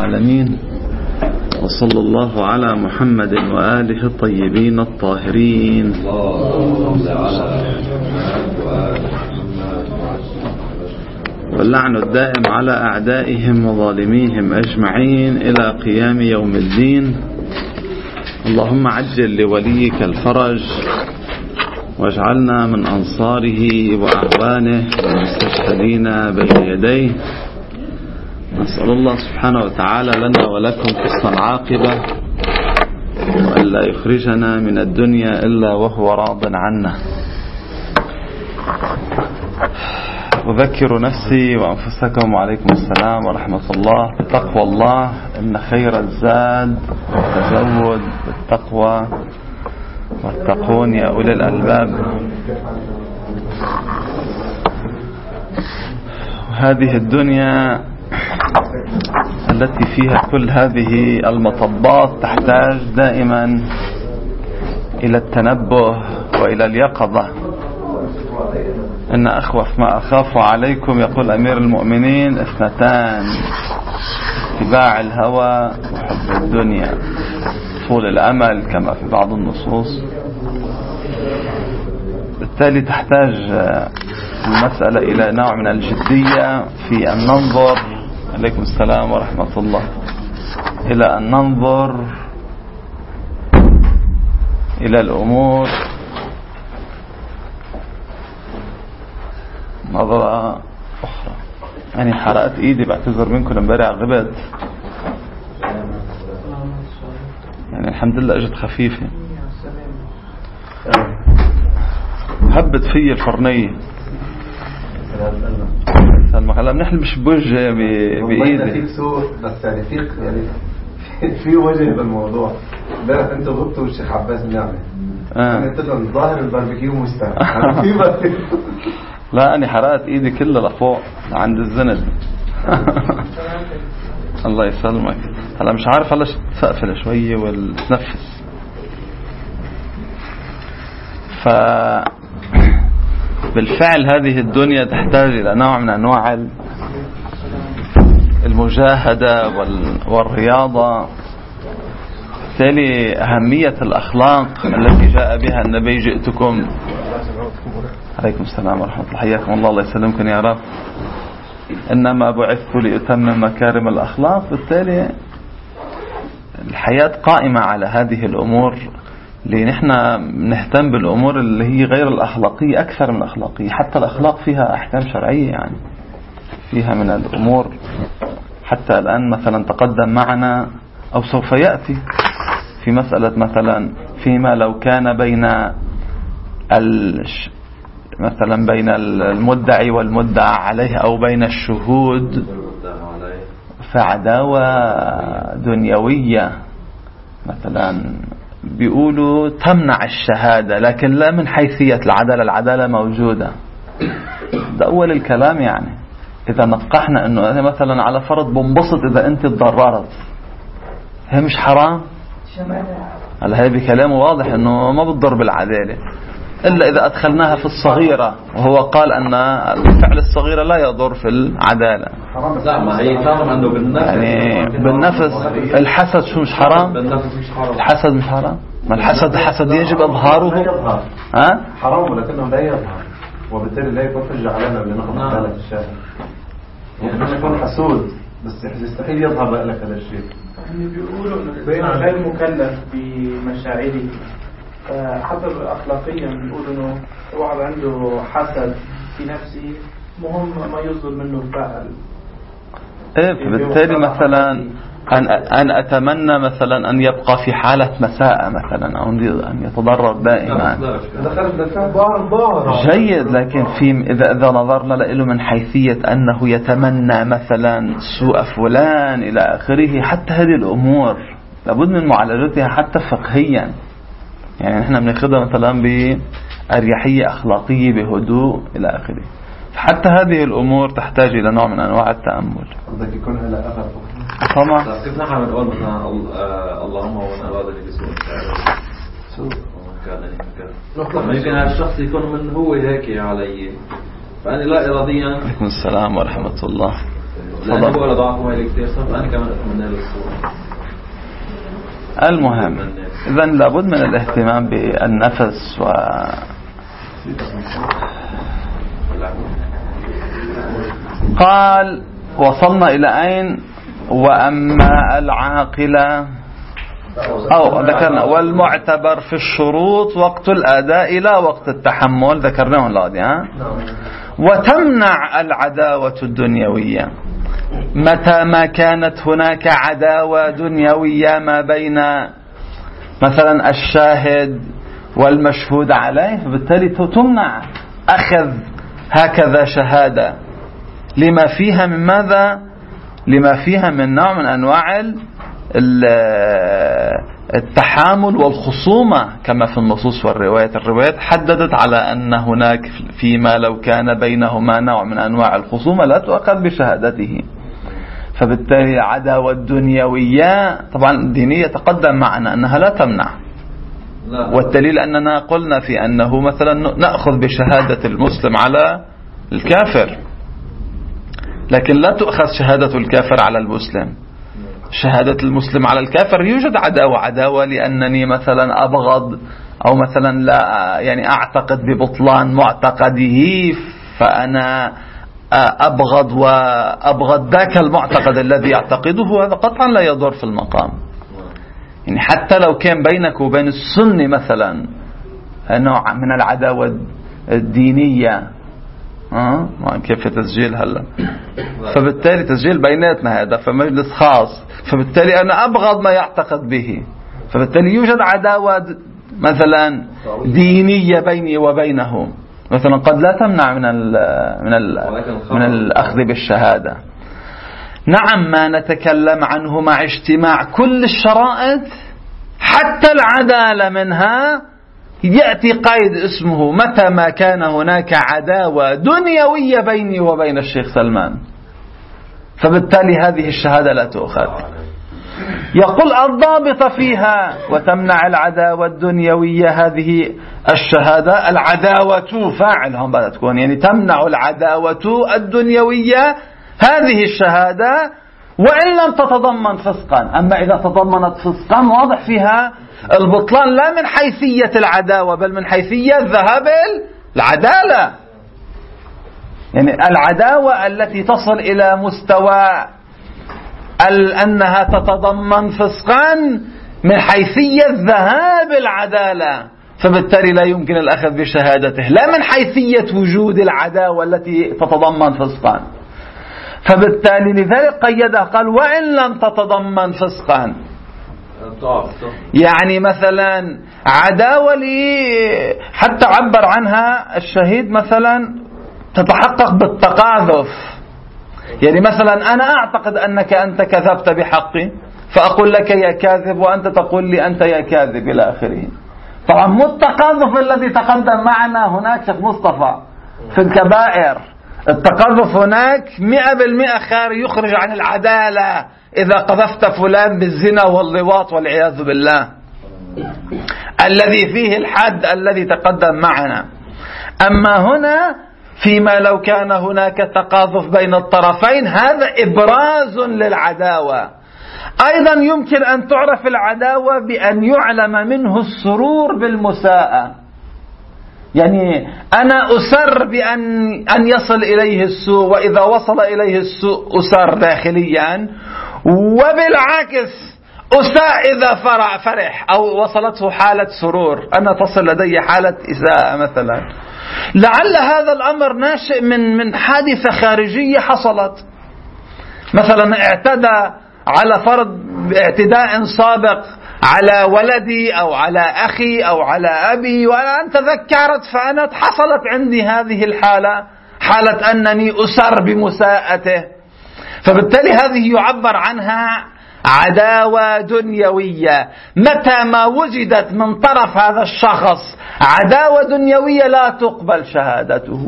العالمين، وصلى الله على محمد وآله الطيبين الطاهرين. واللعن الدائم على أعدائهم وظالميهم أجمعين إلى قيام يوم الدين. اللهم عجل لوليك الفرج، واجعلنا من أنصاره وأعوانه المستشهدين بين يديه. نسأل الله سبحانه وتعالى لنا ولكم حسن العاقبة، وألا يخرجنا من الدنيا إلا وهو راض عنا. أذكر نفسي وأنفسكم وعليكم السلام ورحمة الله بتقوى الله، إن خير الزاد التزود بالتقوى، واتقون يا أولي الألباب. هذه الدنيا التي فيها كل هذه المطبات تحتاج دائما إلى التنبه وإلى اليقظة. إن أخوف ما أخاف عليكم، يقول أمير المؤمنين، اثنتان: اتباع الهوى وحب الدنيا، طول الأمل كما في بعض النصوص. بالتالي تحتاج المسألة إلى نوع من الجدية في أن ننظر، عليكم السلام ورحمة الله، إلى أن ننظر إلى الأمور نظرة أخرى. يعني حرقت إيدي، بعتذر منكم امبارح غبت، يعني الحمد لله اجت خفيفة، هبت في الفرنية. هلا بنحلمش بوجه بإيدي، فيك سوء بس يعني فيك في وجه بالموضوع. امبارح انت غبت والشيخ عباس بنعمل قلت له الظاهر الباربيكيو مستعمل. لا أنا حرقت إيدي كلها لفوق عند الزند. الله يسلمك. هلا مش عارف، هلا تسقفل شوية وتنفس. بالفعل هذه الدنيا تحتاج إلى نوع من أنواع المجاهدة والرياضة. بالتالي أهمية الأخلاق التي جاء بها النبي: جئتكم، عليكم السلام ورحمة الله، حياكم الله، الله يسلمكم يا رب، إنما بعثت لأتمم مكارم الأخلاق. بالتالي الحياة قائمة على هذه الأمور، لنحن نهتم بالأمور اللي هي غير الأخلاقية أكثر من الأخلاقية. حتى الأخلاق فيها أحكام شرعية، يعني فيها من الأمور. حتى الآن مثلا تقدم معنا أو سوف يأتي في مسألة مثلا فيما لو كان مثلا بين المدعي والمدعى عليه أو بين الشهود فعداوة دنيوية مثلا، بيقولوا تمنع الشهادة، لكن لا من حيثية العدالة. العدالة موجودة، ده أول الكلام. يعني إذا نقحنا أنه مثلا على فرض بنبسط إذا أنت تضررت، هي مش حرام؟ هل هي بكلامه واضح أنه ما بتضر بالعدالة، إلا إذا أدخلناها في الصغيرة، وهو قال أن الفعل الصغيرة لا يضر في العدالة. لا، ما هي فاهم أنه بالنفس، يعني بالنفس. الحسد شو مش حرام؟ الحسد مش حرام؟ ما الحسد يجب إظهاره. حرام ولكنه لا يظهر، وبالتالي لا يكون حجة علينا لنقض عدالة الشارع. يعني يكون حسود بس يستحيل يظهر لك هذا الشيء. يعني بيقولوا بين غير مكلف بمشاعره، حسب أخلاقيا بيقولوا إنه واحد عنده حسد في نفسه مهم ما يصدر منه الفعل. بالتالي مثلا أن أتمنى مثلا أن يبقى في حالة مساءة مثلا، أو أن يتضرر دائما، جيد. لكن إذا نظرنا له من حيثية أنه يتمنى مثلا سوء فلان إلى آخره، حتى هذه الأمور لابد من معالجتها حتى فقهيا. يعني نحن بناخذها مثلا بأريحية أخلاقية، بهدوء إلى آخره. حتى هذه الأمور تحتاج إلى نوع من أنواع التأمل. بدك يكون لها أثر طبعا. كيف نحن بنقول مثلا اللهم ومن أرادني بسوء كان يمكن هذا الشخص يكون من هو هيك علي، فأنا لا إراديا. عليكم السلام ورحمة الله. لأنه بقول ضعفهم هاي كثير صرت أنا كمان أتمنى له الصورة. المهم إذن لابد من الاهتمام بالنفس قال وصلنا إلى أين؟ وأما العاقلة أو ذكرنا والمعتبر في الشروط وقت الأداء لا وقت التحمل، ذكرناه الآن ها. وتمنع العداوة الدنيوية متى ما كانت هناك عداوة دنيوية ما بين مثلا الشاهد والمشهود عليه، فبالتالي تمنع أخذ هكذا شهادة لما فيها من ماذا؟ لما فيها من نوع من أنواع التحامل والخصومة كما في النصوص والروايات. الروايات حددت على أن هناك فيما لو كان بينهما نوع من أنواع الخصومة لا تؤخذ بشهادته. فبالتالي العداوة الدنيوية طبعا الدينية تقدم معنا أنها لا تمنع، والدليل أننا قلنا في أنه مثلا نأخذ بشهادة المسلم على الكافر، لكن لا تؤخذ شهادة الكافر على المسلم. شهادة المسلم على الكافر يوجد عداوة لأنني مثلا أبغض أو مثلا لا يعني أعتقد ببطلان معتقده، فأنا أبغض ذاك المعتقد الذي يعتقده، هذا قطعا لا يضر في المقام. يعني حتى لو كان بينك وبين السنة مثلا نوع من العداوة الدينية، كيف تسجيل هلا، فبالتالي تسجيل بيناتنا هذا في مجلس خاص، فبالتالي أنا أبغض ما يعتقد به، فبالتالي يوجد عداوة مثلا دينية بيني وبينه مثلا قد لا تمنع من الأخذ بالشهادة. نعم ما نتكلم عنه مع اجتماع كل الشرائط حتى العدالة منها يأتي قيد اسمه متى ما كان هناك عداوة دنيوية بيني وبين الشيخ سلمان، فبالتالي هذه الشهادة لا تؤخذ. يقول الضابط فيها وتمنع العداوة الدنيوية هذه الشهادة، العداوة فاعل هم بدها تكون يعني تمنع العداوة الدنيوية هذه الشهادة وإن لم تتضمن فسقا. أما إذا تضمنت فسقا واضح فيها البطلان لا من حيثية العداوة بل من حيثية ذهاب العدالة، يعني العداوة التي تصل إلى مستوى أنها تتضمن فسقا من حيثية ذهاب العدالة، فبالتالي لا يمكن الأخذ بشهادته لا من حيثية وجود العداوة التي تتضمن فسقا. فبالتالي لذلك قيدها قال وإن لم تتضمن فسقا، يعني مثلا عداوة لي حتى عبر عنها الشهيد مثلا تتحقق بالتقاذف، يعني مثلا أنا أعتقد أنك أنت كذبت بحقي فأقول لك يا كاذب وأنت تقول لي أنت يا كاذب إلى آخره. طبعا مو التقاذف الذي تقدم معنا هناك شيخ مصطفى في الكبائر، التقذف هناك 100% خارج يخرج عن العدالة إذا قذفت فلان بالزنا واللواط والعياذ بالله الذي فيه الحد الذي تقدم معنا. أما هنا فيما لو كان هناك تقاذف بين الطرفين هذا إبراز للعداوة. أيضا يمكن أن تعرف العداوة بأن يعلم منه السرور بالمساءة، يعني أنا أسر بأن يصل إليه السوء، وإذا وصل إليه السوء أسر داخليا، وبالعكس أساء إذا فرح أو وصلته حالة سرور، أنا تصل لدي حالة إساءة مثلا. لعل هذا الأمر ناشئ من حادثة خارجية حصلت، مثلا اعتدى على فرض اعتداء سابق على ولدي أو على أخي أو على أبي، وأنا تذكرت فأنا حصلت عندي هذه الحالة، حالة أنني أسر بمساءته، فبالتالي هذه يعبر عنها عداوة دنيوية. متى ما وجدت من طرف هذا الشخص عداوة دنيوية لا تقبل شهادته.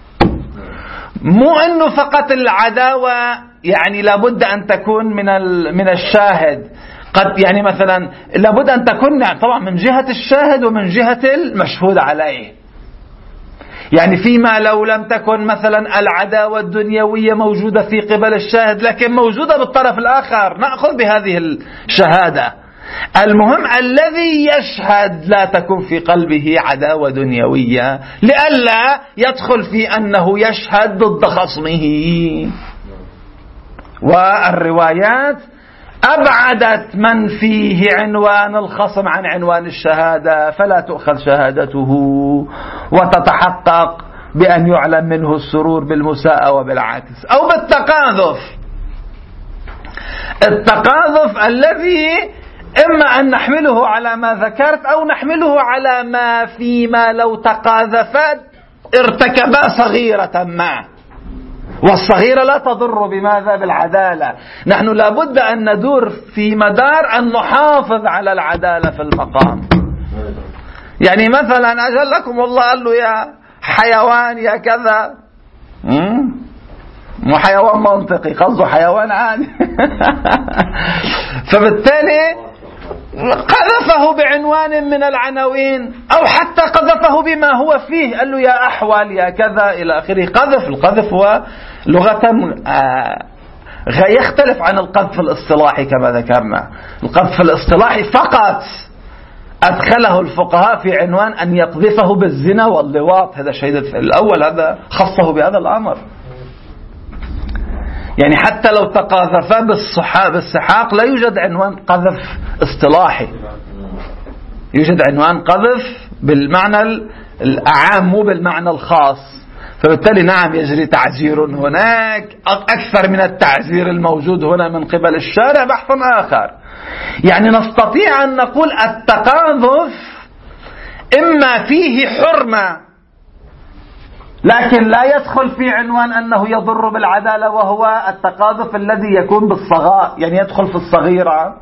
مو أنه فقط العداوة يعني لابد أن تكون من الشاهد، قد يعني مثلا لابد أن تكون طبعا من جهة الشاهد ومن جهة المشهود عليه. يعني فيما لو لم تكن مثلا العداوة الدنيوية موجودة في قبل الشاهد لكن موجودة بالطرف الآخر، نأخذ بهذه الشهادة. المهم الذي يشهد لا تكن في قلبه عداوة دنيوية لئلا يدخل في أنه يشهد ضد خصمه. والروايات أبعدت من فيه عنوان الخصم عن عنوان الشهادة، فلا تؤخذ شهادته وتتحقق بأن يعلم منه السرور بالمساءة وبالعكس أو بالتقاذف. التقاذف الذي إما أن نحمله على ما ذكرت أو نحمله على ما فيما لو تقاذفت ارتكبا صغيرة ما، والصغيرة لا تضر بماذا؟ بالعدالة. نحن لابد أن ندور في مدار أن نحافظ على العدالة في المقام. يعني مثلا أجلكم الله قال له يا حيوان يا كذا، مو حيوان منطقي، قصده حيوان عادي. فبالتالي قذفه بعنوان من العناوين أو حتى قذفه بما هو فيه، قال له يا أحول يا كذا إلى آخره. القذف هو لغة يختلف عن القذف الاصطلاحي كما ذكرنا. القذف الاصطلاحي فقط أدخله الفقهاء في عنوان أن يقذفه بالزنا واللواط، هذا الشيء الأول، هذا خصه بهذا الأمر. يعني حتى لو تقاذفا بالسحاق لا يوجد عنوان قذف اصطلاحي، يوجد عنوان قذف بالمعنى الأعام مو بالمعنى الخاص. فبالتالي نعم يجري تعزير هناك أكثر من التعزير الموجود هنا من قبل الشارع، بحث آخر. يعني نستطيع أن نقول التقاذف إما فيه حرمة لكن لا يدخل في عنوان أنه يضر بالعدالة، وهو التقاذف الذي يكون بالصغار، يعني يدخل في الصغيرة.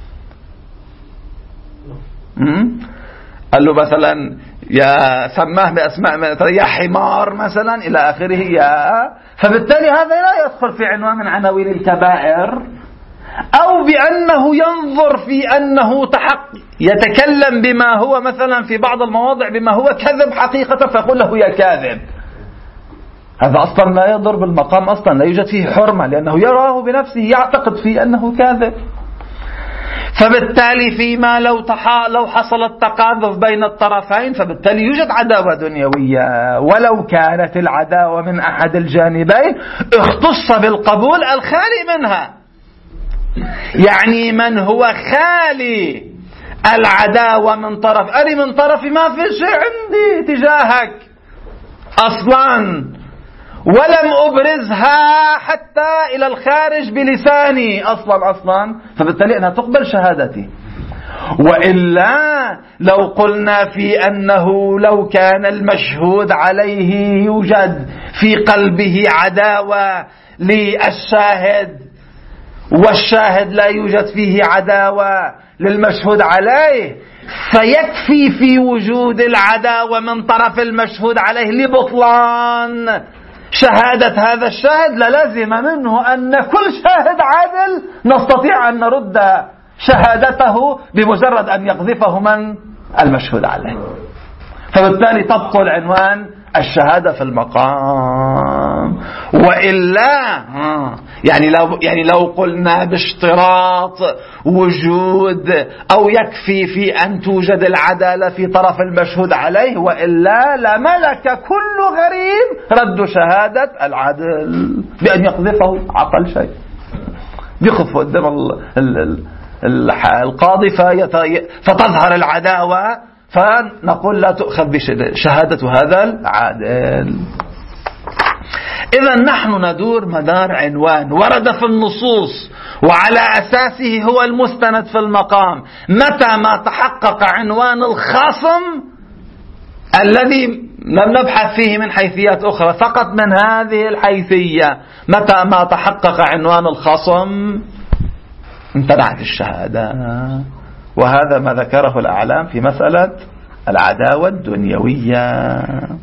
قال له مثلا يا سماه بأسماء يا حمار مثلا إلى آخره، فبالتالي هذا لا يدخل في عنوان من عناوين الكبائر. أو بأنه ينظر في أنه يتكلم بما هو مثلا في بعض المواضع بما هو كذب حقيقة فيقول له يا كاذب، هذا أصلا لا يضر بالمقام، أصلا لا يوجد فيه حرمة لأنه يراه بنفسه يعتقد فيه أنه كاذب. فبالتالي فيما لو حصل التقاذف بين الطرفين فبالتالي يوجد عداوة دنيوية، ولو كانت العداوة من أحد الجانبين اختص بالقبول الخالي منها. يعني من هو خالي العداوة من طرف، أنا من طرفي ما في شيء عندي تجاهك أصلا، ولم أبرزها حتى إلى الخارج بلساني أصلا، فبالتالي أنها تقبل شهادتي. وإلا لو قلنا في أنه لو كان المشهود عليه يوجد في قلبه عداوة للشاهد والشاهد لا يوجد فيه عداوة للمشهود عليه، فيكفي في وجود العداوة من طرف المشهود عليه لبطلان شهادة هذا الشاهد، للازم منه أن كل شاهد عادل نستطيع أن نرد شهادته بمجرد أن يقذفه من المشهود عليه. فبالتالي تبطل عنوان الشهادة في المقام. وإلا يعني لو قلنا باشتراط وجود أو يكفي في أن توجد العدالة في طرف المشهود عليه، وإلا لملك كل غريب رد شهادة العدل بأن يقذفه عقل شيء، يقف قدام القاضي فتظهر العداوة، فنقول لا تؤخذ بشهادة هذا العادل. إذا نحن ندور مدار عنوان ورد في النصوص وعلى أساسه هو المستند في المقام. متى ما تحقق عنوان الخصم الذي لم نبحث فيه من حيثيات أخرى، فقط من هذه الحيثية، متى ما تحقق عنوان الخصم امتنعت الشهادة. وهذا ما ذكره الأعلام في مسألة العداوة الدنيوية.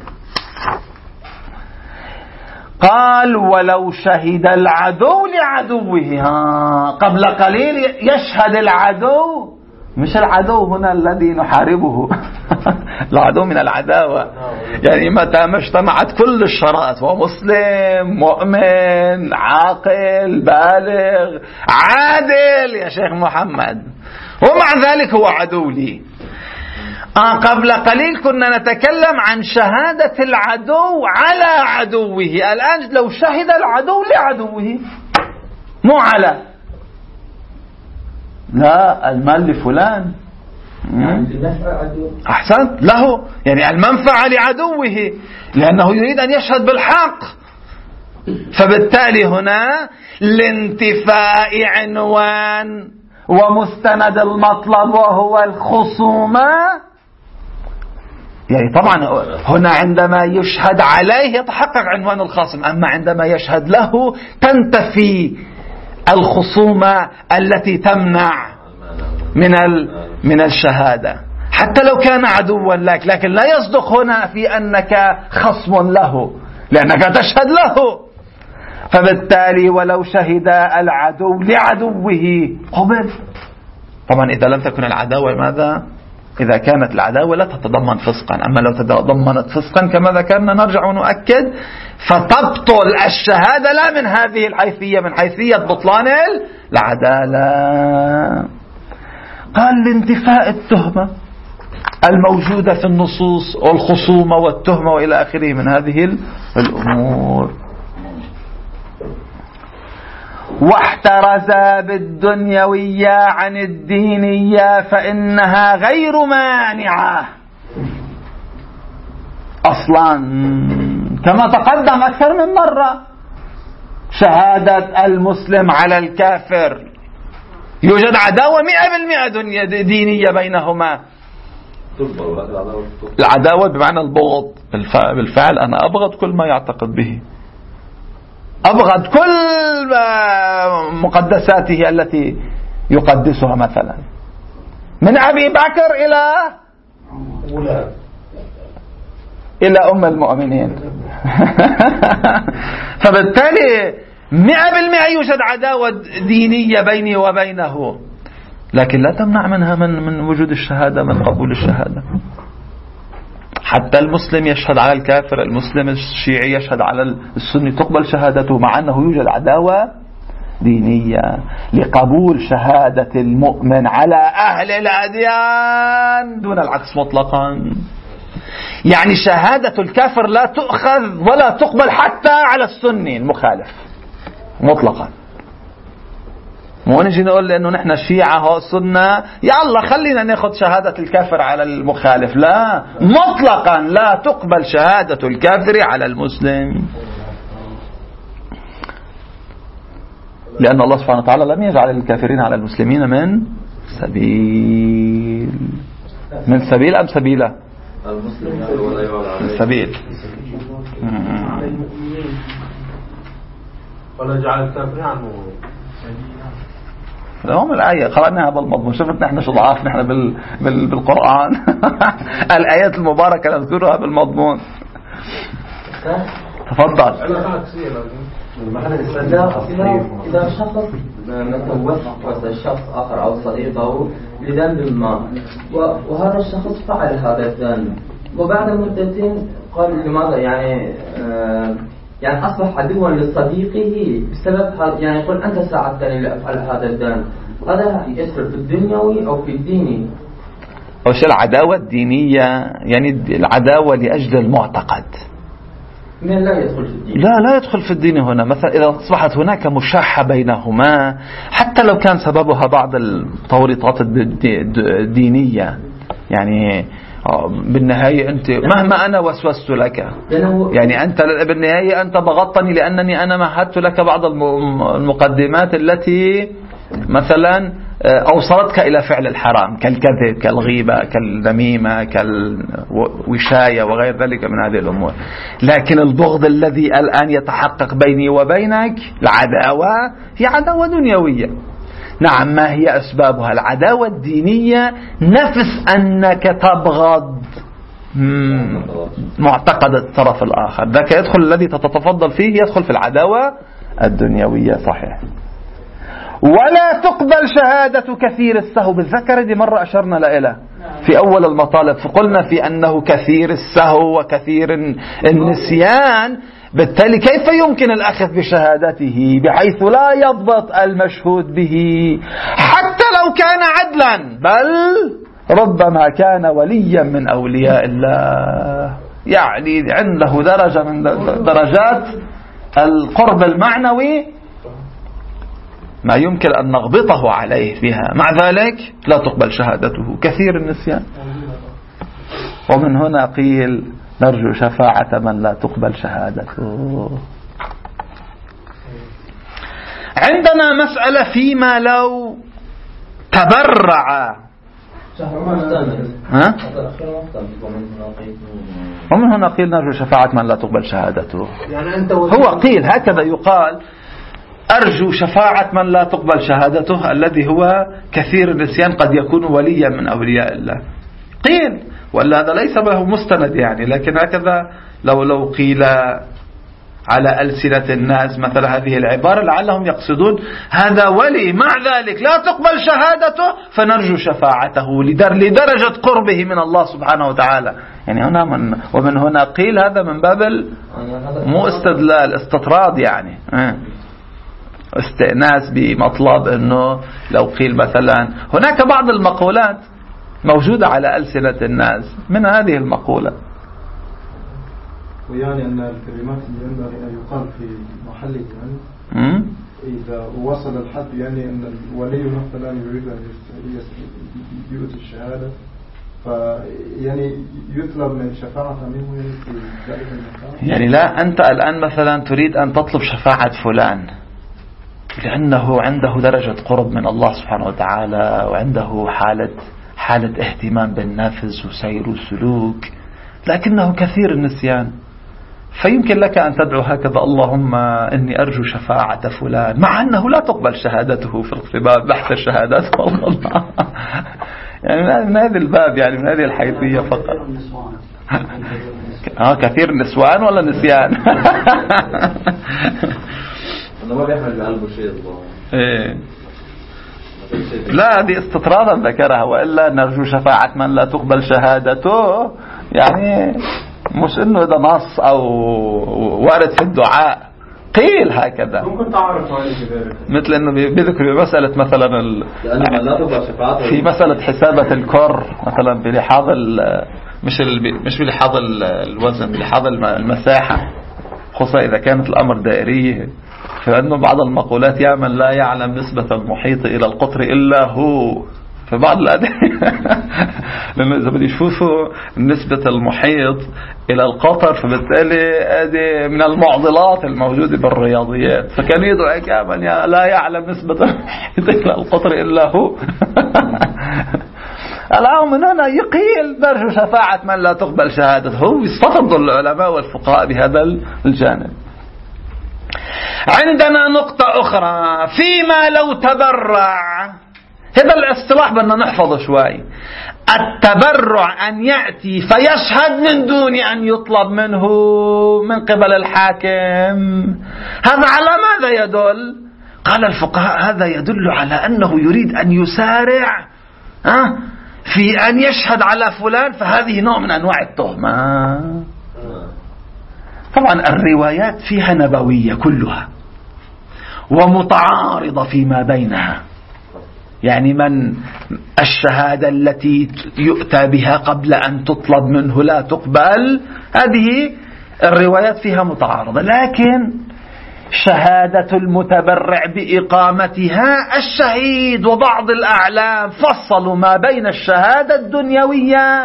قال ولو شهد العدو لعدوه. قبل قليل يشهد العدو، مش العدو هنا الذي نحاربه العدو من العداوة. يعني متى ما اجتمعت كل الشرائط، ومسلم مؤمن عاقل بالغ عادل يا شيخ محمد، ومع ذلك هو عدو لي. قبل قليل كنا نتكلم عن شهادة العدو على عدوه، الآن لو شهد العدو لعدوه مو على، لا المال لفلان أحسنت له، يعني المنفعة لعدوه لأنه يريد أن يشهد بالحق. فبالتالي هنا لانتفاء عنوان ومستند المطلب وهو الخصومة. يعني طبعا هنا عندما يشهد عليه يتحقق عنوان الخصم، أما عندما يشهد له تنتفي الخصومة التي تمنع من الشهادة، حتى لو كان عدوا لك. لكن لا يصدق هنا في أنك خصم له لأنك تشهد له. فبالتالي ولو شهد العدو لعدوه قبل. طبعا إذا لم تكن العداوة ماذا؟ إذا كانت العداوة لا تتضمن فسقا، أما لو تضمنت فسقا كما ذكرنا نرجع ونؤكد فتبطل الشهادة لا من هذه الحيثية، من حيثية بطلان العدالة. قال لانتفاء التهمة الموجودة في النصوص والخصومة والتهمة وإلى آخره من هذه الأمور. واحترز بالدنيوية عن الدينية فإنها غير مانعة أصلا، كما تقدم أكثر من مرة. شهادة المسلم على الكافر يوجد عداوة 100% دينية بينهما. العداوة بمعنى البغض، بالفعل أنا أبغض كل ما يعتقد به، أبغض كل مقدساته التي يقدسها، مثلا من أبي بكر إلى أم المؤمنين. فبالتالي 100% يوجد عداوة دينية بيني وبينه، لكن لا تمنع منها من وجود الشهادة، من قبول الشهادة. حتى المسلم يشهد على الكافر، المسلم الشيعي يشهد على السني، تقبل شهادته مع أنه يوجد عداوة دينية لقبول شهادة المؤمن على أهل الأديان دون العكس مطلقا. يعني شهادة الكافر لا تؤخذ ولا تقبل حتى على السني المخالف مطلقا. مو نجي نقول لأنه نحن شيعة هو سنة يلا خلينا ناخذ شهادة الكافر على المخالف، لا مطلقا لا تقبل شهادة الكافر على المسلم، لأن الله سبحانه وتعالى لم يجعل الكافرين على المسلمين من سبيل أم سبيلة؟ من سبيل. ولا جعل الكافرين على المؤمنين. هم الآية قرأناها بالمضمون، شفت نحن شو ضعاف نحن بالقرآن. الآيات المباركة نذكرها بالمضمون. تفضل. إذا شخص مثلا وصف الشخص آخر أو صديقه لذنب ما، وهذا الشخص فعل هذا الذنب، وبعد مدتين قال لماذا يعني أصبح عدوا لصديقه بسبب يعني يقول أنت ساعدتني لأفعل هذا الذنب، هذا يدخل في الدنيوي أو في الديني؟ أو شيء العداوة الدينية يعني العداوة لأجل المعتقد، لا يدخل في الدين. لا يدخل في الدين هنا. مثلا إذا أصبحت هناك مشاحة بينهما حتى لو كان سببها بعض التوريطات الدينية، يعني بالنهاية أنت مهما أنا وسوست لك، يعني أنت بالنهاية أنت بغضتني لأنني أنا مهدت لك بعض المقدمات التي مثلا أوصلتك إلى فعل الحرام كالكذب كالغيبة كالنميمة كالوشاية وغير ذلك من هذه الأمور. لكن البغض الذي الآن يتحقق بيني وبينك، العداوة هي عداوة دنيوية. نعم، ما هي أسبابها؟ العداوة الدينية نفس أنك تبغض معتقد الطرف الآخر، ذاك يدخل الذي تتفضل فيه يدخل في العداوة الدنيوية. صحيح. ولا تقبل شهادة كثير السهو بالذكر، دي مرة أشرنا لها. في أول المطالب، فقلنا في أنه كثير السهو وكثير النسيان، بالتالي كيف يمكن الأخذ بشهادته بحيث لا يضبط المشهود به حتى لو كان عدلا، بل ربما كان وليا من أولياء الله، يعني عنده درجة من درجات القرب المعنوي ما يمكن أن نغبطه عليه بها، مع ذلك لا تقبل شهادته. كثير النسيان. ومن هنا قيل نرجو شفاعة من لا تقبل شهادته. عندنا مسألة فيما لو تبرع، ومن هنا قيل نرجو شفاعة من لا تقبل شهادته. هو قيل هكذا يقال: أرجو شفاعة من لا تقبل شهادته الذي هو كثير النسيان قد يكون وليا من أولياء الله. قيل، ولا هذا ليس له مستند يعني، لكن هكذا لو قيل على ألسنة الناس مثل هذه العبارة لعلهم يقصدون هذا ولي، مع ذلك لا تقبل شهادته فنرجو شفاعته لدرجة قربه من الله سبحانه وتعالى. يعني هنا ومن هنا قيل هذا من باب مو استدلال، استطراد يعني، استئناس بمطلب أنه لو قيل مثلا هناك بعض المقولات موجودة على ألسنة الناس من هذه المقولة، ويعني أن الكلمات اللي ينبغي أن يقال في محل يعني إذا وصل الحد، يعني أن الولي مثلا يريد أن يؤتي الشهادة، فيعني يطلب من شفاعة منه يعني في ذلك المكان. يعني لا، أنت الآن مثلا تريد أن تطلب شفاعة فلان لأنه عنده درجة قرب من الله سبحانه وتعالى، وعنده حالة اهتمام بالنفس وسير وسلوك، لكنه كثير النسيان، فيمكن لك أن تدعو هكذا: اللهم إني أرجو شفاعة فلان، مع أنه لا تقبل شهادته في الباب بحث الشهادات والله. يعني من هذا الباب، يعني من هذه الحيثية فقط. كثير نسوان ولا نسيان؟ أنا ما بيحمل بقلبه شيء الله. لا، هذه استطرادا ذكرها، وإلا نرجو شفاعة من لا تقبل شهادته، يعني مش إنه ده نص أو وارد في الدعاء، قيل هكذا. ممكن تعرف عليه ذلك، مثل إنه بذكر مسألة مثلا في مسألة حسابة الكر مثلا بلحاظ مش بلحاظ الوزن، بلحاظ المساحة، خصوصا إذا كانت الأمر دائري، فإنه بعض المقولات: يا من لا يعلم نسبة المحيط إلى القطر إلا هو، في بعض الأدعية لأنه إذا بدي يشوفوا نسبة المحيط إلى القطر، فبالتالي هذه من المعضلات الموجودة بالرياضيات، فكان يدعو: يا من لا يعلم نسبة المحيط إلى القطر إلا هو. الآن من هنا يقيل نرجو شفاعة من لا تقبل شهادته، يستفضل العلماء والفقهاء بهذا الجانب. عندنا نقطة أخرى فيما لو تبرع، هذا الاصطلاح بدنا نحفظه شوي. التبرع أن يأتي فيشهد من دون أن يطلب منه من قبل الحاكم، هذا على ماذا يدل؟ قال الفقهاء: هذا يدل على أنه يريد أن يسارع في أن يشهد على فلان، فهذه نوع من أنواع التهمة. طبعا الروايات فيها نبوية كلها ومتعارضة فيما بينها، يعني من الشهادة التي يؤتى بها قبل أن تطلب منه لا تقبل، هذه الروايات فيها متعارضة، لكن شهادة المتبرع بإقامتها، الشهيد وبعض الأعلام فصلوا ما بين الشهادة الدنيوية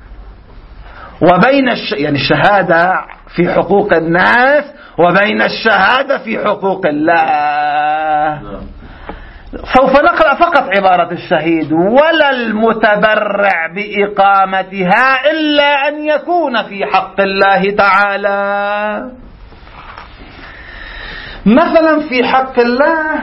وبين يعني الشهادة في حقوق الناس وبين الشهادة في حقوق الله. سوف نقرأ فقط عبارة الشهيد: ولا المتبرع بإقامتها إلا أن يكون في حق الله تعالى. مثلا في حق الله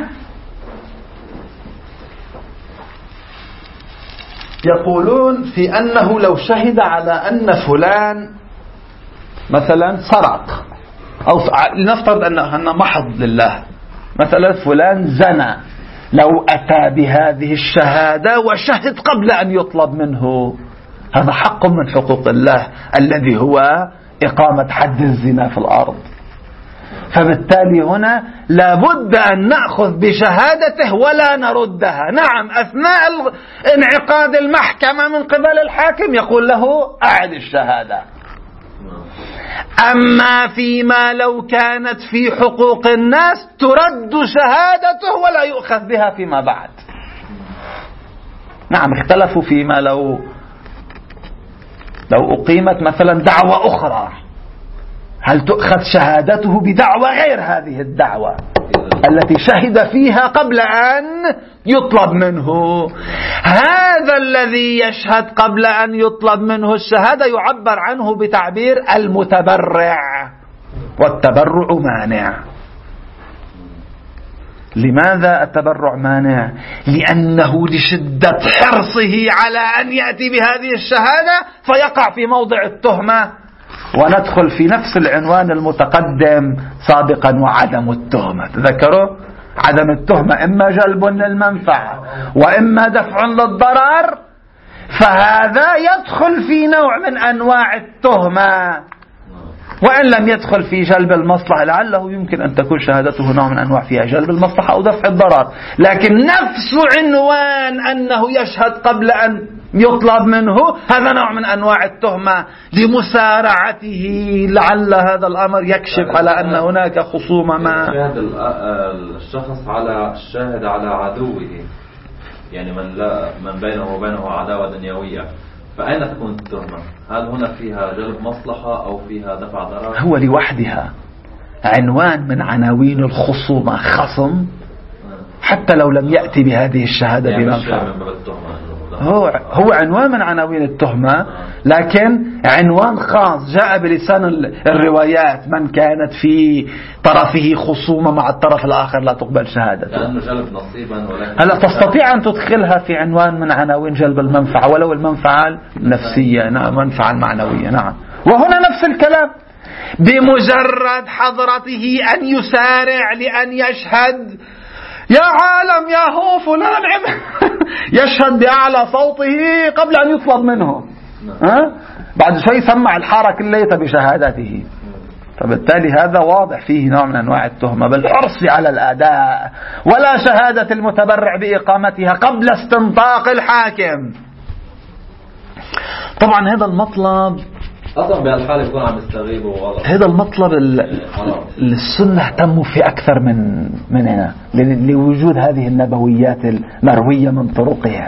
يقولون في أنه لو شهد على أن فلان مثلا سرق، أو لنفترض أنه محض لله، مثلا فلان زنى، لو أتى بهذه الشهادة وشهد قبل أن يطلب منه هذا حق من حقوق الله الذي هو إقامة حد الزنا في الأرض. فبالتالي هنا لابد أن نأخذ بشهادته ولا نردها. نعم، أثناء انعقاد المحكمة من قبل الحاكم يقول له أعد الشهادة. أما فيما لو كانت في حقوق الناس ترد شهادته ولا يؤخذ بها فيما بعد. نعم، اختلفوا فيما لو أقيمت مثلا دعوة أخرى، هل تؤخذ شهادته بدعوة غير هذه الدعوة التي شهد فيها قبل أن يطلب منه؟ هذا الذي يشهد قبل أن يطلب منه الشهادة يعبر عنه بتعبير المتبرع، والتبرع مانع. لماذا التبرع مانع؟ لأنه لشدة حرصه على أن يأتي بهذه الشهادة فيقع في موضع التهمة، وندخل في نفس العنوان المتقدم سابقا، وعدم التهمة. تذكروا عدم التهمة إما جلب للمنفعة وإما دفع للضرر، فهذا يدخل في نوع من أنواع التهمة، وإن لم يدخل في جلب المصلحة، لعله يمكن أن تكون شهادته نوع من أنواع فيها جلب المصلحة أو دفع الضرر، لكن نفس عنوان أنه يشهد قبل أن يطلب منه هذا نوع من أنواع التهمة لمسارعته، لعل هذا الأمر يكشف على أن هناك خصومة ما. شاهد الشخص على الشاهد على عدوه، يعني من بينه وبينه عداوة دنيوية، فأين تكون التهمة؟ هل هنا فيها جلب مصلحة أو فيها دفع ضرر؟ هو لوحدها عنوان من عناوين الخصومة، خصم حتى لو لم يأتي بهذه الشهادة يعني بمنفعة. هو عنوان من عناوين التهمة، لكن عنوان خاص جاء بلسان الروايات: من كانت في طرفه خصومة مع الطرف الآخر لا تقبل شهادته. لأنه جلب نصيبا، هلا تستطيع أن تدخلها في عنوان من عناوين جلب المنفعة ولو المنفعة النفسية، المنفعة المعنوية. نعم، وهنا نفس الكلام، بمجرد حضرته أن يسارع لأن يشهد، يا عالم يا هو فلان يشهد بأعلى صوته قبل أن يطلب منه، بعد شوي سمع الحارة كلية بشهادته. فبالتالي هذا واضح فيه نوع من أنواع التهمة بالحرص على الأداء، ولا شهادة المتبرع بإقامتها قبل استنطاق الحاكم. طبعا هذا المطلب أصلا بهالحالة يكون عم يستغيب وواضح. هذا المطلب السنة اهتموا فيه أكثر من هنا، لوجود هذه النبويات المروية من طرقها،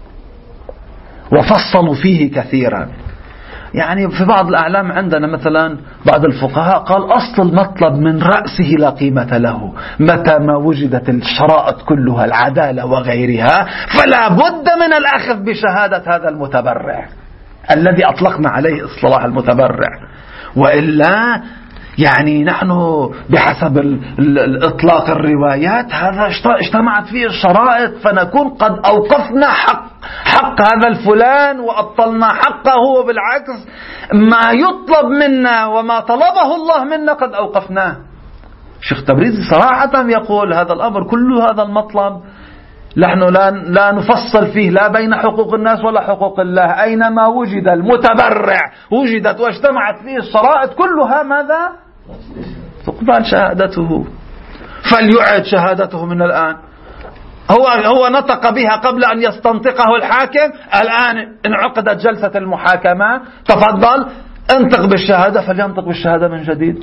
وفصلوا فيه كثيرا. يعني في بعض الأعلام عندنا مثلا بعض الفقهاء قال أصل المطلب من رأسه لا قيمة له، متى ما وجدت الشرائط كلها العدالة وغيرها فلا بد من الأخذ بشهادة هذا المتبرع الذي أطلقنا عليه اصطلاح المتبرع. وإلا يعني نحن بحسب الإطلاق الروايات هذا اجتمعت فيه الشرائط، فنكون قد أوقفنا حق هذا الفلان وأبطلنا حقه، وبالعكس ما يطلب منا وما طلبه الله منا قد أوقفناه. الشيخ تبريزي صراحة يقول هذا الأمر كل هذا المطلب نحن لا نفصل فيه لا بين حقوق الناس ولا حقوق الله، أينما وجد المتبرع وجدت واجتمعت فيه الشرائط كلها ماذا؟ تقبل شهادته، فليعد شهادته من الآن. هو نطق بها قبل أن يستنطقه الحاكم، الآن انعقدت جلسة المحاكمة، تفضل انطق بالشهادة، فلينطق بالشهادة من جديد.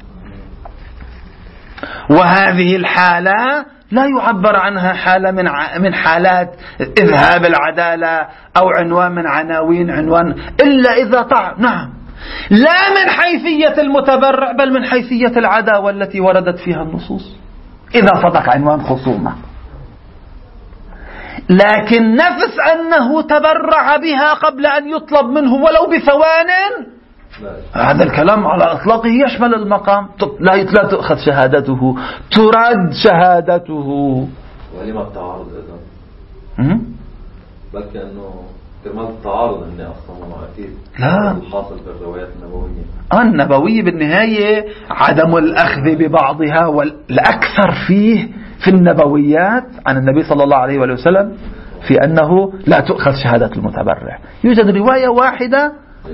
وهذه الحالة لا يعبر عنها حالة من حالات إذهاب العدالة أو عنوان من عناوين عنوان، إلا إذا نعم، لا من حيثية المتبرع بل من حيثية العداوة التي وردت فيها النصوص، إذا صدق عنوان خصومة. لكن نفس أنه تبرع بها قبل أن يطلب منه ولو بثوان، هذا الكلام على إطلاقه يشمل المقام، لا تؤخذ شهادته، ترد شهادته. ولما التعارض إذن؟ بلكي أنه كرمال التعارض أنه أصلا أكيد لا الحاصل في الروايات النبوية. النبوية بالنهاية عدم الأخذ ببعضها، والأكثر فيه في النبويات عن النبي صلى الله عليه وسلم في أنه لا تؤخذ شهادة المتبرع. يوجد رواية واحدة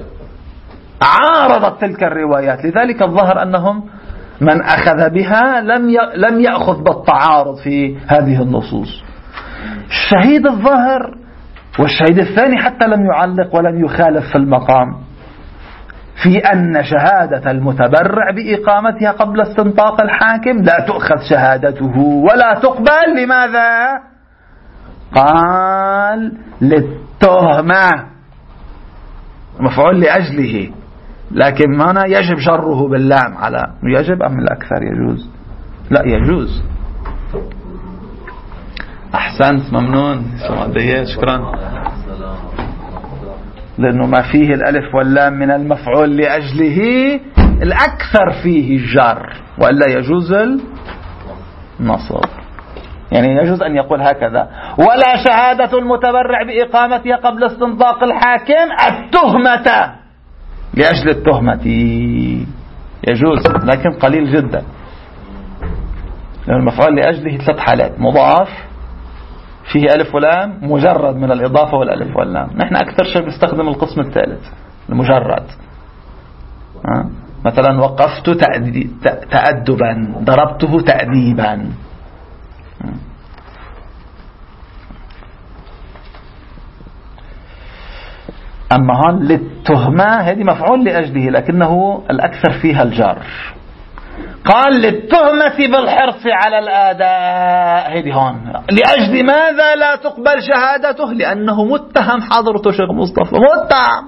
عارضت تلك الروايات، لذلك الظاهر أنهم من أخذ بها لم يأخذ بالتعارض في هذه النصوص. الشهيد الظاهر والشهيد الثاني حتى لم يعلق ولم يخالف في المقام في أن شهادة المتبرع بإقامتها قبل استنطاق الحاكم لا تؤخذ شهادته ولا تقبل. لماذا؟ قال للتهمة، مفعول لأجله، لكن هنا يجب جره باللام على يجب أم الأكثر يجوز؟ لا يجوز. أحسنت، ممنون، شكرا. لأنه ما فيه الألف واللام من المفعول لأجله الأكثر فيه الجر، وإلا يجوز النصب. يعني يجوز أن يقول هكذا: ولا شهادة المتبرع بإقامتها قبل استنطاق الحاكم التهمة لأجل التهمة، يجوز، لكن قليل جدا، لأن المفعول لأجله 3 حالات: مضاف فيه ألف ولام، مجرد من الإضافة والألف واللام. نحن أكثر شيء بنستخدم القسم الثالث المجرد. مثلا وقفت تأدبا، ضربته تأديبا. أما هون للتهمة هذه مفعول لأجله، لكنه الأكثر فيها الجار. قال للتهمة بالحرص على الآداء، هذه هون لأجل ماذا لا تقبل شهادته؟ لأنه متهم. حضرته شيخ مصطفى متهم،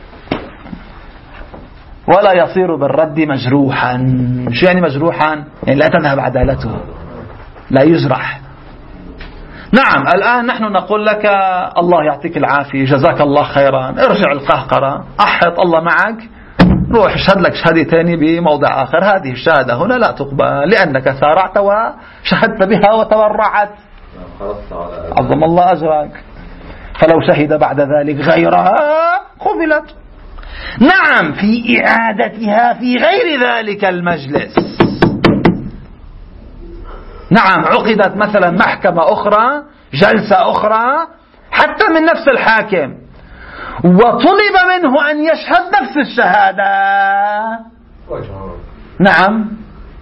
ولا يصير بالرد مجروحا. شو يعني مجروحا؟ يعني لا تذهب عدالته، لا يجرح. نعم، الآن نحن نقول لك الله يعطيك العافية، جزاك الله خيرا، ارجع القهقرة، أحط الله معك، روح اشهد لك شهادة تاني بموضع آخر. هذه الشهادة هنا لا تقبل لأنك سارعت وشهدت بها وتورعت، عظم الله أجرك. فلو شهد بعد ذلك غيرها قبلت. نعم، في إعادتها في غير ذلك المجلس. نعم، عقدت مثلا محكمة أخرى، جلسة أخرى، حتى من نفس الحاكم، وطلب منه أن يشهد نفس الشهادة. نعم،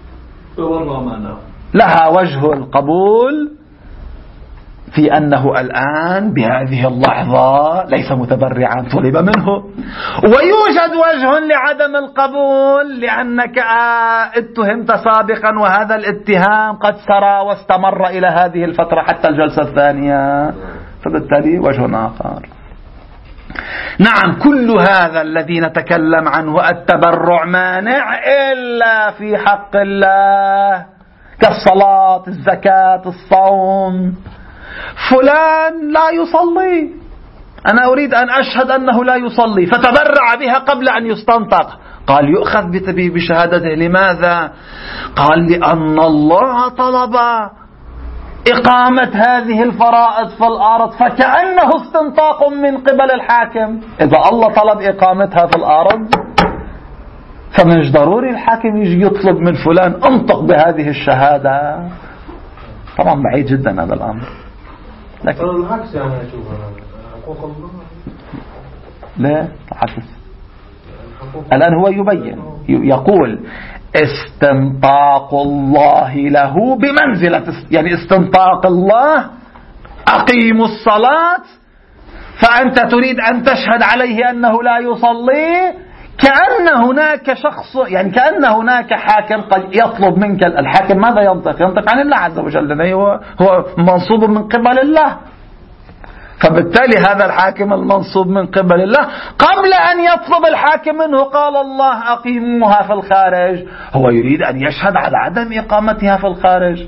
لها وجه القبول في أنه الآن بهذه اللحظة ليس متبرعا، طلب منه. ويوجد وجه لعدم القبول لأنك اتهمت سابقا، وهذا الاتهام قد سرى واستمر إلى هذه الفترة حتى الجلسة الثانية، فبالتالي وجه آخر. نعم، كل هذا الذي نتكلم عنه التبرع مانع إلا في حق الله، كالصلاة، الزكاة، الصوم. فلان لا يصلي، أنا أريد أن أشهد أنه لا يصلي، فتبرع بها قبل أن يستنطق. قال يؤخذ بشهادته. لماذا؟ قال لأن الله طلب إقامة هذه الفرائض في الأرض، فكأنه استنطاق من قبل الحاكم. إذا الله طلب إقامتها في الأرض، فمش ضروري الحاكم يجي يطلب من فلان انطق بهذه الشهادة. طبعا بعيد جدا هذا الأمر. لكن العكس يعني أشوف حقوق الله. لا، العكس. الآن هو يبين، يقول استنطاق الله له بمنزلة، يعني استنطاق الله أقيموا الصلاة، فأنت تريد أن تشهد عليه أنه لا يصلي، كأن هناك شخص، يعني كأن هناك حاكم قد يطلب منك. الحاكم ماذا ينطق؟ ينطق عن الله عز وجل، لأنه هو منصوب من قبل الله. فبالتالي هذا الحاكم المنصوب من قبل الله قبل أن يطلب الحاكم منه قال الله أقيموها في الخارج، هو يريد أن يشهد على عدم إقامتها في الخارج.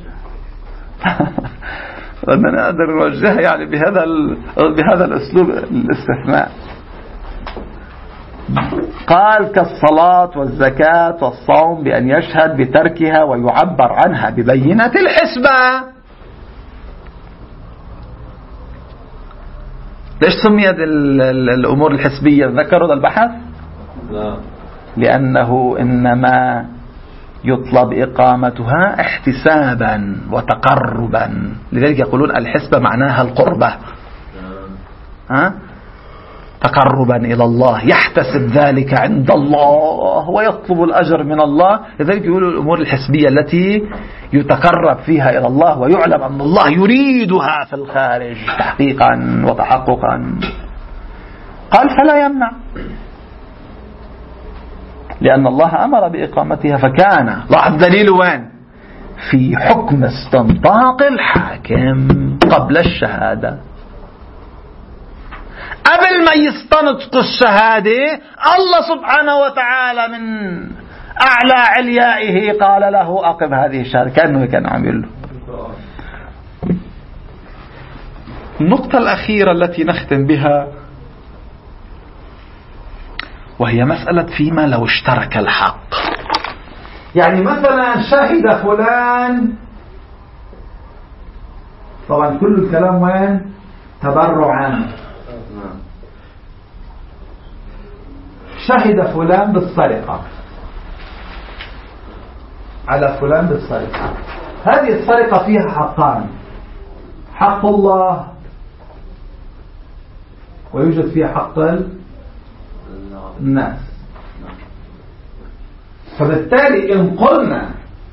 أنا أقدر نوجهها يعني بهذا الأسلوب الاستثناء. قال كالصلاة والزكاة والصوم بأن يشهد بتركها ويعبر عنها ببينة الحسبة. ليش سميت الأمور الحسبية؟ ذكروا البحث؟ لا، لأنه إنما يطلب إقامتها احتسابا وتقربا، لذلك يقولون الحسبة معناها القربة. تقربا إلى الله، يحتسب ذلك عند الله ويطلب الأجر من الله. لذلك يقولوا الأمور الحسبية التي يتقرب فيها إلى الله ويعلم أن الله يريدها في الخارج تحقيقا وتحققا. قال فلا يمنع، لأن الله أمر بإقامتها فكان. لاحظ دليل وين؟ في حكم استنطاق الحاكم قبل الشهادة. قبل ما يستنطق الشهادة الله سبحانه وتعالى من أعلى عليائه قال له أقم هذه الشهادة، كأنه كان عامل له. النقطة الأخيرة التي نختم بها وهي مسألة فيما لو اشترك الحق. يعني مثلا شهد فلان، طبعا كل الكلام وين؟ تبرعا. شهد فلان بالسرقة على فلان بالسرقة. هذه السرقة فيها حقان، حق الله ويوجد فيها حق الناس. فبالتالي إن قلنا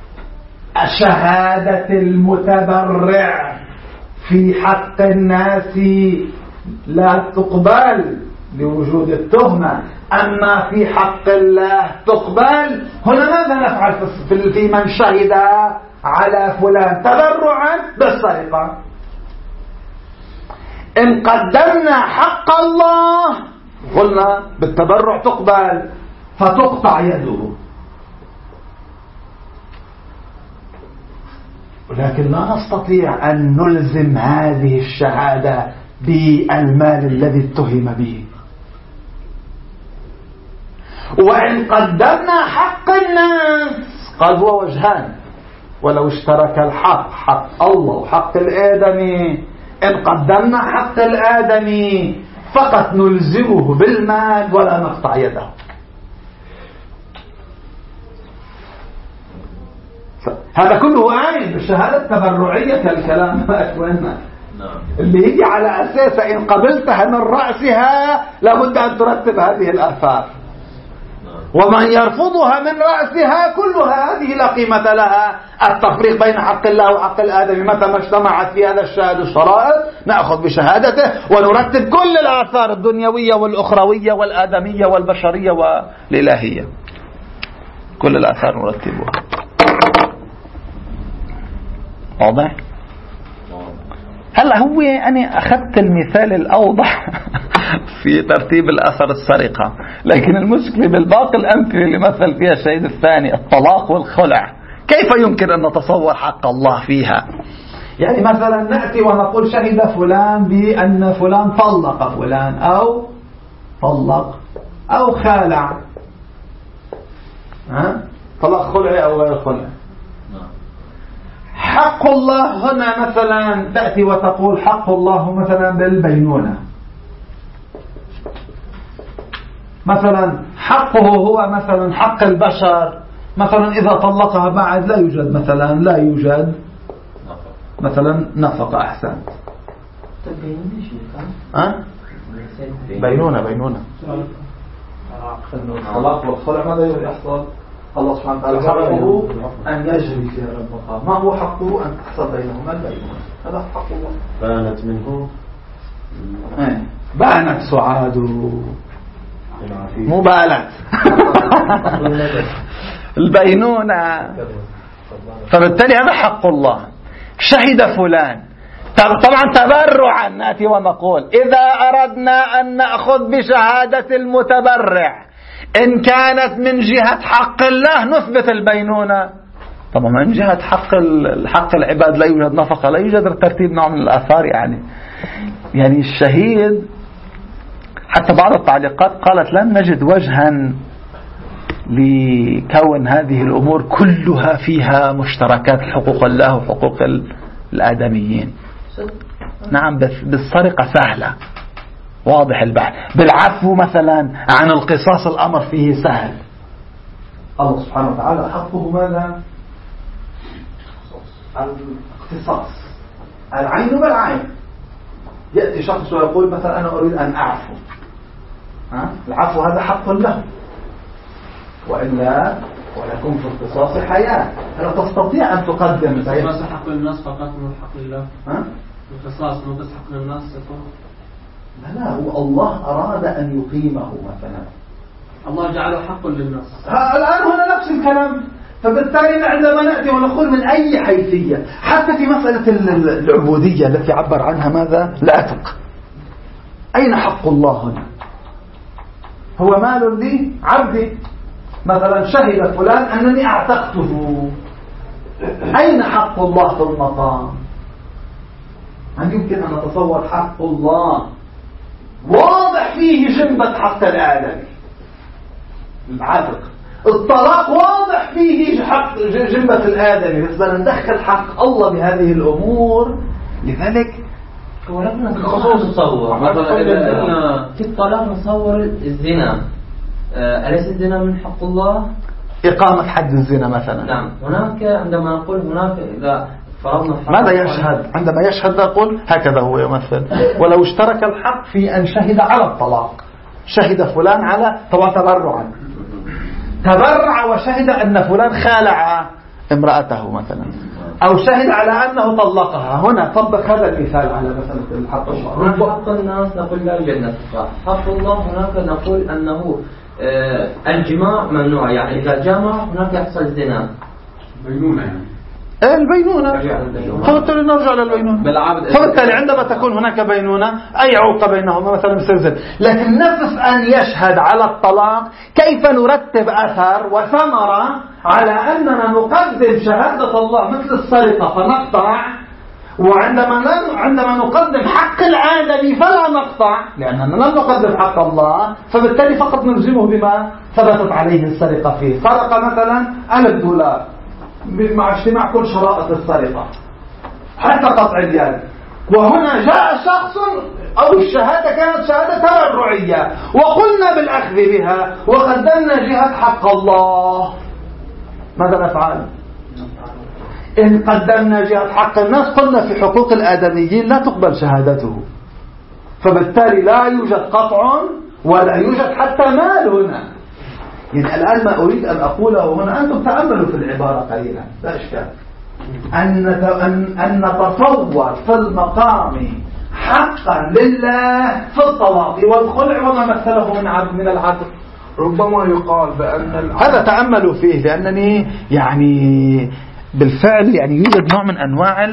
شهادة المتبرع في حق الناس لا تقبل لوجود التهمة، أما في حق الله تقبل، هنا ماذا نفعل في من شهد على فلان تبرعا بالسرقة؟ إن قدمنا حق الله قلنا بالتبرع تقبل فتقطع يده، ولكن لا نستطيع أن نلزم هذه الشهادة بالمال الذي اتهم به. وإن قدمنا حق الناس قال هو وجهان، ولو اشترك الحق، حق الله وحق الآدمي، إن قدمنا حق الآدمي فقط نلزمه بالمال ولا نقطع يده. هذا كله عين بالشهادة التبرعية كالكلام أخوانا اللي يجي على أساس إن قبلتها من رأسها لابد أن ترتب هذه الآثار، ومن يرفضها من رأسها كلها هذه لا قيمة لها. التفريق بين حق الله وحق الآدمي متى ما اجتمعت في هذا الشهادة الشرائط نأخذ بشهادته ونرتب كل الآثار الدنيوية والأخروية والآدمية والبشرية والإلهية، كل الآثار نرتبها. واضح؟ هلا هو أنا أخذت المثال الأوضح في ترتيب الأثر السرقة، لكن المشكلة بالباقي الأمثلة اللي مثل فيها الشهيد الثاني الطلاق والخلع، كيف يمكن أن نتصور حق الله فيها؟ يعني مثلا نأتي ونقول شهد فلان بأن فلان طلق فلان أو طلق أو خالع، طلاق خلعي أو غير خلعي. حق الله هنا مثلا تأتي وتقول حق الله مثلا بالبينونة، مثلا حقه هو مثلا حق البشر، مثلا إذا طلقها بعد لا يوجد مثلا لا يوجد مثلا نفقة. أحسن بينونة الطلاق والخلع ماذا يحصل؟ الله سبحانه وتعالى حقه أن يجري في هذا المقام. ما هو حقه؟ أن تحصل بينهما البينونة، هذا حق الله. بانت منه بانت سعاد مبالغ البينونة. فبالتالي هذا حق الله. شهد فلان طبعا تبرعا نأتي ونقول إذا أردنا أن نأخذ بشهادة المتبرع إن كانت من جهة حق الله نثبت البينونة. طبعا من جهة حق العباد لا يوجد نفقة، لا يوجد ترتيب نوع من الآثار. يعني الشهيد حتى بعض التعليقات قالت لم نجد وجها لكون هذه الأمور كلها فيها مشتركات حقوق الله وحقوق الآدميين. نعم بالسرقة سهلة واضح البحث، بالعفو مثلا عن القصاص الأمر فيه سهل. الله سبحانه وتعالى حقه ماذا؟ الاقتصاص، العين بالعين. يأتي شخص ويقول مثلا أنا أريد أن أعفو، العفو هذا حق له، وإلا ولكم في القصاص حياة. هل تستطيع أن تقدم القصاص حق للناس فقط من حق الله؟ القصاص مو بس حق للناس فقط؟ لا، هو الله أراد أن يقيمه مثلا، الله جعله حق للناس. الآن هنا نفس الكلام. فبالتالي عندما نأتي ونقول من أي حيثية، حتى في مسألة العبودية التي عبر عنها ماذا؟ العتق، أين حق الله هنا؟ هو مال لي عبدي، مثلا شهد فلان أنني أعتقته، أين حق الله في المقام؟ هل يمكن أن نتصور حق الله واضح فيه جنبة حق الآدمي؟ العتق، الطلاق واضح فيه حق جنبة الآدمي، بس بدنا ندخل حق الله بهذه الأمور. لذلك ولكن الخصوص تصور في الطلاق نصور الزنا، أليس الزنا من حق الله؟ إقامة حد الزنا مثلا. نعم. هناك عندما نقول هناك إذا فرضنا ماذا يشهد؟ عندما يشهد نقول هكذا هو يمثل. ولو اشترك الحق في أن شهد على الطلاق، شهد فلان على طبعا تبرعا، تبرع وشهد أن فلان خالع امرأته مثلا، أو شهد على أنه طلقها، هنا طبق هذا المثال على مسألة الحق. حق الناس نقول لا يوجد نفقة. حق الله هناك نقول أنه الجماع ممنوع، يعني إذا جامع هناك يحصل زنا، بينونة يعني. البينونة، فبالتالي نرجع للبينونة. فبالتالي عندما تكون هناك بينونة أي عوقة بينهما مثلا مسلسل. لكن نفس أن يشهد على الطلاق، كيف نرتب أثر وثمرة على أننا نقدم شهادة الله مثل السرقة فنقطع، وعندما نقدم حق الآدمي فلا نقطع، لأننا لم نقدم حق الله، فبالتالي فقط نلزمه بما ثبتت عليه السرقة فيه. سرق مثلا $1000 مع اجتماع كل شرائط السرقة حتى قطع اليد، وهنا جاء شخص أو الشهادة كانت شهادة تبرعية وقلنا بالأخذ بها وقدمنا جهة حق الله، ماذا نفعل؟ إن قدمنا جهة حق الناس قلنا في حقوق الآدميين لا تقبل شهادته، فبالتالي لا يوجد قطع ولا يوجد حتى مال هنا. يعني الآن ما أريد أن أقوله هنا، أنتم تأملوا في العبارة قليلا لا إشكال، أن نتصور في المقام حقا لله في الطلاق والخلع وما مثله من العدل. ربما يقال بأن هذا تأملوا فيه، لأنني يعني بالفعل يعني يوجد نوع من أنواع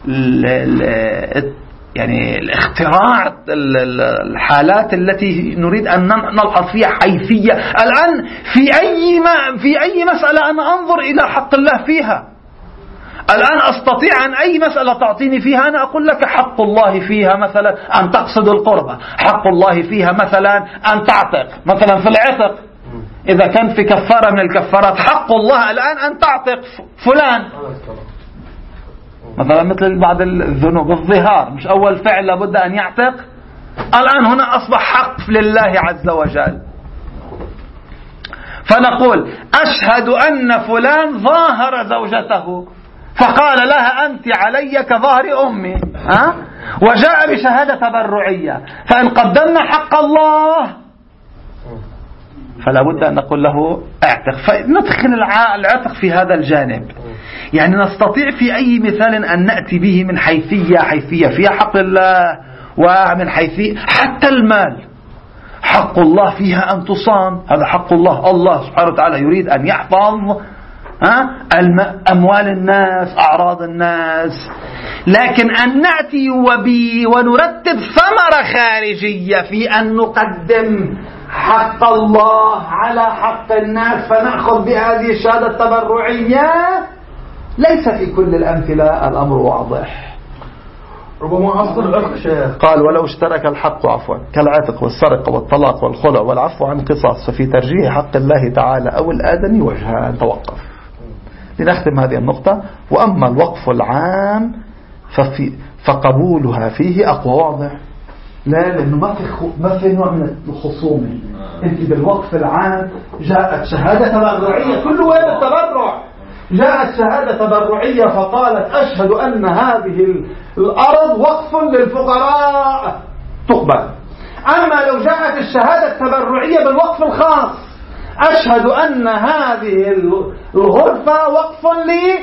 يعني الاختراع الحالات التي نريد أن نلحظ فيها حيثية. الآن في أي مسألة أنا أنظر إلى حق الله فيها. الآن أستطيع أن أي مسألة تعطيني فيها أنا أقول لك حق الله فيها مثلا أن تقصد القربة، حق الله فيها مثلا أن تعتق، مثلا في العتق إذا كان في كفارة من الكفارات حق الله الآن أن تعتق فلان، مثلا مثل بعض الذنوب الظهار، مش أول فعل لابد أن يعتق، الآن هنا أصبح حق لله عز وجل. فنقول أشهد أن فلان ظاهر زوجته فقال لها أنت علي كظهر أمي، وجاء بشهادة تبرعية، فإن قدمنا حق الله فلا بد أن نقول له اعتق، فندخل العتق في هذا الجانب. يعني نستطيع في أي مثال أن نأتي به من حيثية فيها حق الله، ومن حيثية حتى المال حق الله فيها أن تصان، هذا حق الله. الله سبحانه وتعالى يريد أن يحفظ أموال الناس، أعراض الناس، لكن أن نأتي ونرتب ثمرة خارجية في أن نقدم حق الله على حق الناس فنأخذ بهذه الشهادة التبرعية، ليس في كل الأمثلة الأمر واضح. ربما أصل العتق شيخ قال ولو اشترك الحق عفوا كالعتق والسرقة والطلاق والخلع والعفو عن قصاص، ففي ترجيح حق الله تعالى أو الآدمي وجهان. توقف لنختم هذه النقطة. وأما الوقف العام فقبولها فيه أقوى. واضح؟ لا، لأنه ما في نوع من الخصومة. أنت بالوقف العام جاءت شهادة تبرعية، كل وين التبرع، جاءت شهادة تبرعية فقالت أشهد أن هذه الأرض وقف للفقراء تقبل. أما لو جاءت الشهادة التبرعية بالوقف الخاص، أشهد أن هذه الغرفة وقف لي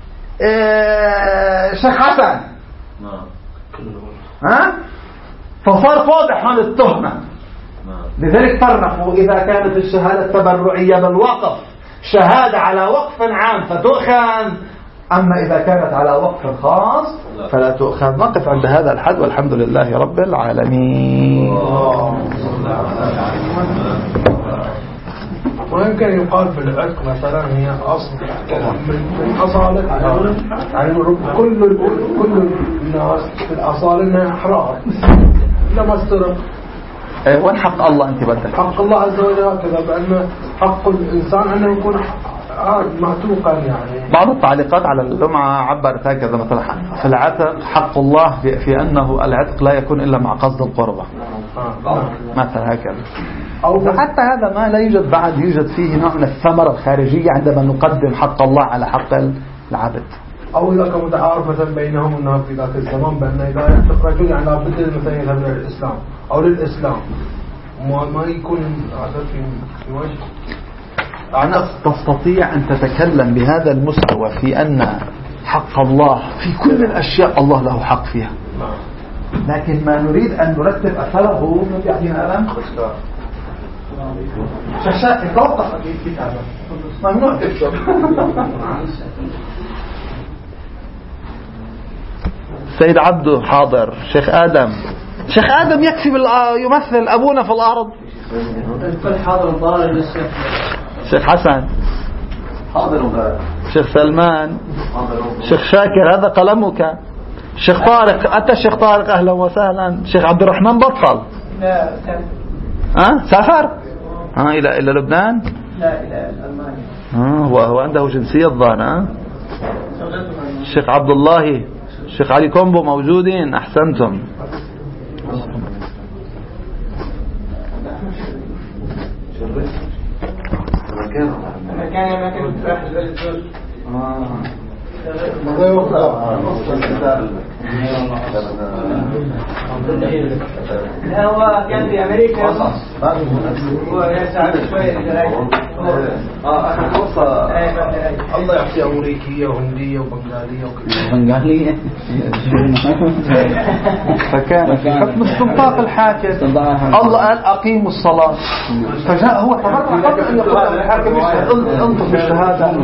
شيخ حسن، فصار واضح عن التهمة. لذلك فرقوا إذا كانت الشهادة التبرعية بالوقف شهادة على وقف عام فتؤخذ، أما إذا كانت على وقف خاص فلا تؤخذ. نقف عند هذا الحد والحمد لله رب العالمين. ويمكن يقال في العتق مثلا هي أصل من أصالتها، يعني كل الناس في الأصال إنها أحرار، لما استرق وين حق الله أنت بدك؟ حق الله عز وجل كذا، بأن حق الإنسان أنه يكون معتوقا. يعني بعض التعليقات على اللمعة عبرت هكذا مثلا في العتق حق الله في أنه العتق لا يكون إلا مع قصد القربة مثلا هكذا. حتى هذا ما لا يوجد بعد، يوجد فيه نوع من الثمرة الخارجية عندما نقدم حق الله على حق العبد. أو إذا كان متعارف مثلا بينهم أنه في ذاك الزمان بأن إذا يعتق رجل يعني لابد مثلا يذهب للإسلام أو للإسلام، ما يكون هذا في وجه. أنا تستطيع أن تتكلم بهذا المستوى في أن حق الله في كل الأشياء الله له حق فيها، لكن ما نريد أن نرتب أثره يعطينا ألم شاشات توقف الكتابة ممنوع تكتب. سيد عبده حاضر. شيخ آدم يكفي يمثل أبونا في الأرض. الكل حاضر الضرر للشيخ. شيخ حسن حاضر. شيخ سلمان، شيخ شاكر هذا قلمك. شيخ طارق، أنت شيخ طارق أهلا وسهلا. شيخ عبد الرحمن بطل. لا سافر إلى لبنان. لا إلى ألمانيا. هو عنده جنسية الظاهر. الشيخ عبد الله، الشيخ علي كومبو موجودين. أحسنتم. لا هو كان في أمريكا هو يساعد شوية آخر فرصة الله يعطي أمريكية وهندية وبنغالية بنغالية. فكان حكم استنطاق الحاكم. الله قال أقيموا الصلاة، فجاء هو تبرع قبل أن يقول الحاكم انطق بالشهادة.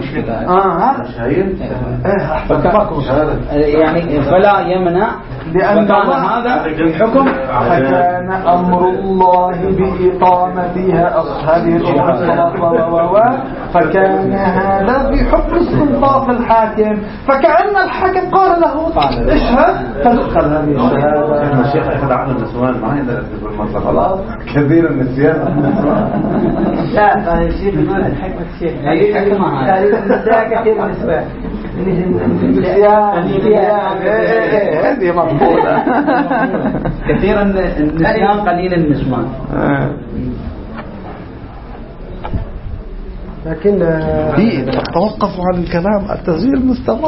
يعني فلا يمنع لأن هذا الحكم فكان أمر الله بإقامتها هذه الصلاة فكان هذا بحكم استنطاق الحاكم، فكأن الحاكم قال له اشهد تدخل هذه الشهادة. الشيخ أخذ عقل النسوان معي إذا خلاص كثير من النسيان. لا الشيخ يقول الحكمة الشيخ كثير من النسوان هذه مقبولة. كثيرا النسيان قليل النسوان. لكن توقفوا عن الكلام، التسجيل مستمر.